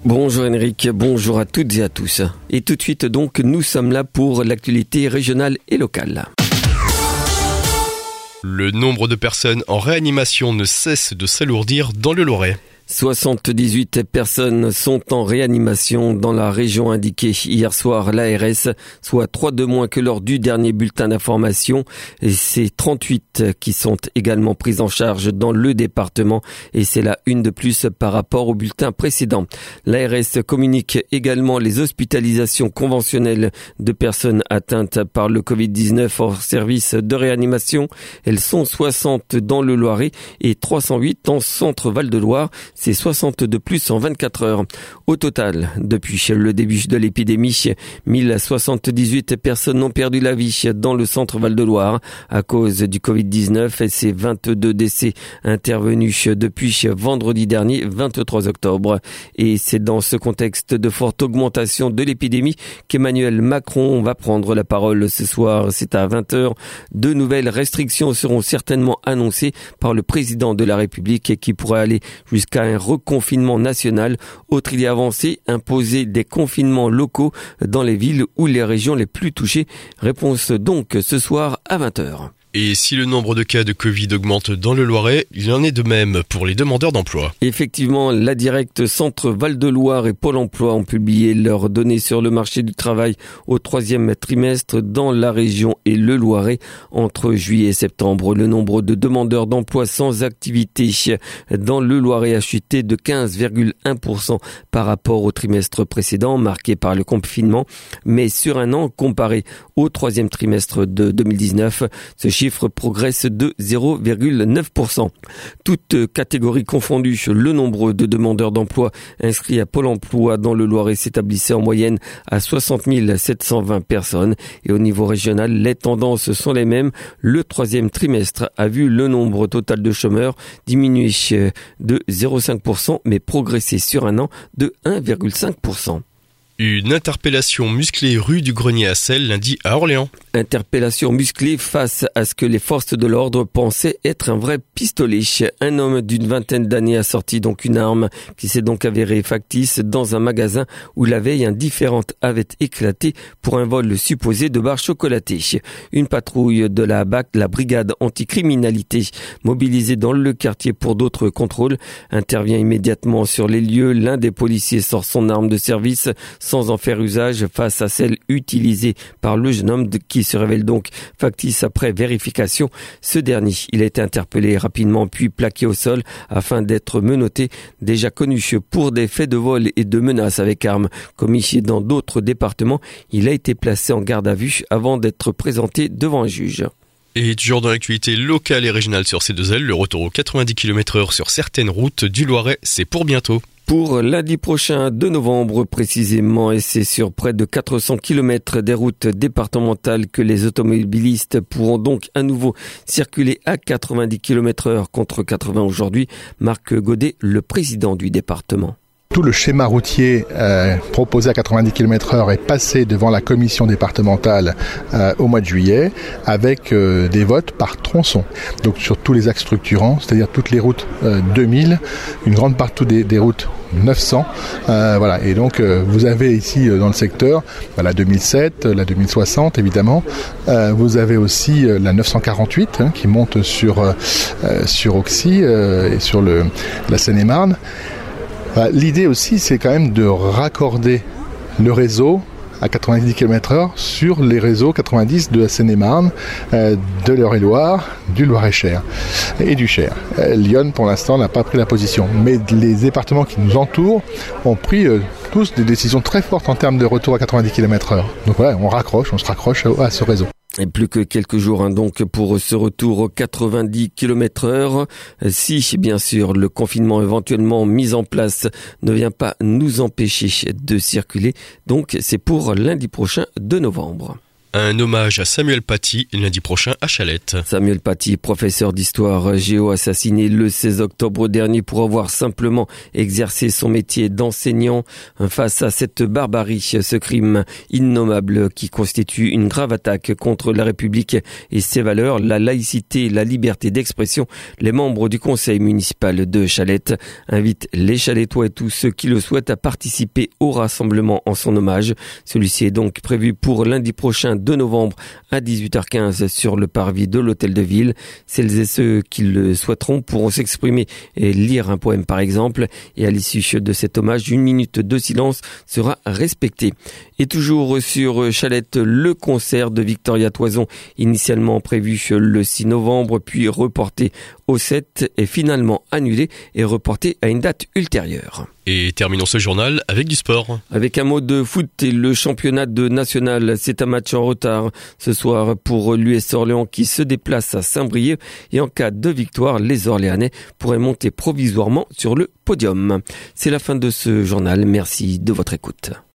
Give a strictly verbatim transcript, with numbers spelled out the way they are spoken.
Bonjour Henrik, bonjour à toutes et à tous. Et tout de suite donc, nous sommes là pour l'actualité régionale et locale. Le nombre de personnes en réanimation ne cesse de s'alourdir dans le Loiret. soixante-dix-huit personnes sont en réanimation dans la région indiquée hier soir l'A R S, soit trois de moins que lors du dernier bulletin d'information. Et c'est trente-huit qui sont également prises en charge dans le département et c'est là une de plus par rapport au bulletin précédent. L'A R S communique également les hospitalisations conventionnelles de personnes atteintes par le covid dix-neuf hors service de réanimation. Elles sont soixante dans le Loiret et trois cent huit en centre Val-de-Loire. C'est soixante de plus en vingt-quatre heures. Au total, depuis le début de l'épidémie, mille soixante-dix-huit personnes ont perdu la vie dans le centre Val-de-Loire à cause du covid dix-neuf et c'est vingt-deux décès intervenus depuis vendredi dernier, vingt-trois octobre. Et c'est dans ce contexte de forte augmentation de l'épidémie qu'Emmanuel Macron va prendre la parole ce soir. C'est à vingt heures. De nouvelles restrictions seront certainement annoncées par le président de la République et qui pourraient aller jusqu'à un reconfinement national. Autre idée avancée, imposer des confinements locaux dans les villes ou les régions les plus touchées. Réponse donc ce soir à vingt heures. Et si le nombre de cas de Covid augmente dans le Loiret, il en est de même pour les demandeurs d'emploi. Effectivement, la Directe Centre Val-de-Loire et Pôle emploi ont publié leurs données sur le marché du travail au troisième trimestre dans la région et le Loiret. Entre juillet et septembre, le nombre de demandeurs d'emploi sans activité dans le Loiret a chuté de quinze virgule un pour cent par rapport au trimestre précédent, marqué par le confinement. Mais sur un an, comparé au troisième trimestre de deux mille dix-neuf, ce chiffre chiffre progresse de zéro virgule neuf pour cent. Toutes catégories confondues, le nombre de demandeurs d'emploi inscrits à Pôle emploi dans le Loiret s'établissait en moyenne à soixante mille sept cent vingt personnes. Et au niveau régional, les tendances sont les mêmes. Le troisième trimestre a vu le nombre total de chômeurs diminuer de zéro virgule cinq pour cent, mais progresser sur un an de un virgule cinq pour cent. Une interpellation musclée rue du Grenier à Celles lundi à Orléans. Interpellation musclée face à ce que les forces de l'ordre pensaient être un vrai pistolet. Un homme d'une vingtaine d'années a sorti donc une arme qui s'est donc avérée factice dans un magasin où la veille un différend avait éclaté pour un vol supposé de barres chocolatées. Une patrouille de la B A C, la brigade anticriminalité, mobilisée dans le quartier pour d'autres contrôles, intervient immédiatement sur les lieux. L'un des policiers sort son arme de service sans en faire usage face à celle utilisée par le jeune homme qui se révèle donc factice après vérification. Ce dernier, il a été interpellé rapidement puis plaqué au sol afin d'être menotté, déjà connu pour des faits de vol et de menaces avec armes commis dans d'autres départements. Il a été placé en garde à vue avant d'être présenté devant un juge. Et toujours dans l'actualité locale et régionale sur C deux L, le retour aux quatre-vingt-dix kilomètres heure sur certaines routes du Loiret, c'est pour bientôt. Pour lundi prochain, deux novembre précisément, et c'est sur près de quatre cents kilomètres des routes départementales que les automobilistes pourront donc à nouveau circuler à quatre-vingt-dix kilomètres heure contre quatre-vingts aujourd'hui. Marc Godet, le président du département. Tout le schéma routier euh, proposé à quatre-vingt-dix kilomètres heure est passé devant la commission départementale euh, au mois de juillet avec euh, des votes par tronçon. Donc sur tous les axes structurants, c'est-à-dire toutes les routes euh, deux mille, une grande partie des, des routes neuf cents. Euh, voilà. Et donc euh, vous avez ici euh, dans le secteur bah, la deux mille sept, la deux mille soixante évidemment. Euh, vous avez aussi euh, la neuf cent quarante-huit hein, qui monte sur, euh, sur Auxy euh, et sur le, la Seine-et-Marne. L'idée aussi, c'est quand même de raccorder le réseau à quatre-vingt-dix kilomètres heure sur les réseaux quatre-vingt-dix de la Seine-et-Marne, euh, de l'Eure-et-Loire, du Loir-et-Cher et du Cher. Euh, Lyon, pour l'instant, n'a pas pris la position. Mais les départements qui nous entourent ont pris euh, tous des décisions très fortes en termes de retour à quatre-vingt-dix kilomètres heure. Donc voilà, on raccroche, on se raccroche à, à ce réseau. Et plus que quelques jours hein, donc pour ce retour aux quatre-vingt-dix kilomètres heure. Si bien sûr le confinement éventuellement mis en place ne vient pas nous empêcher de circuler, donc c'est pour lundi prochain deux novembre. Un hommage à Samuel Paty lundi prochain à Chalette. Samuel Paty, professeur d'histoire géo, assassiné le seize octobre dernier pour avoir simplement exercé son métier d'enseignant. Face à cette barbarie, ce crime innommable qui constitue une grave attaque contre la République et ses valeurs, la laïcité, la liberté d'expression, les membres du conseil municipal de Chalette invitent les Chalettois et tous ceux qui le souhaitent à participer au rassemblement en son hommage. Celui-ci est donc prévu pour lundi prochain deux novembre à dix-huit heures quinze sur le parvis de l'hôtel de ville. Celles et ceux qui le souhaiteront pourront s'exprimer et lire un poème par exemple. Et à l'issue de cet hommage, une minute de silence sera respectée. Et toujours sur Chalette, le concert de Victoria Toison, initialement prévu le six novembre, puis reporté au sept, est finalement annulé et reporté à une date ultérieure. Et terminons ce journal avec du sport. Avec un mot de foot et le championnat de national, c'est un match en retard ce soir pour l'U S Orléans qui se déplace à Saint-Brieuc et en cas de victoire, les Orléanais pourraient monter provisoirement sur le podium. C'est la fin de ce journal, merci de votre écoute.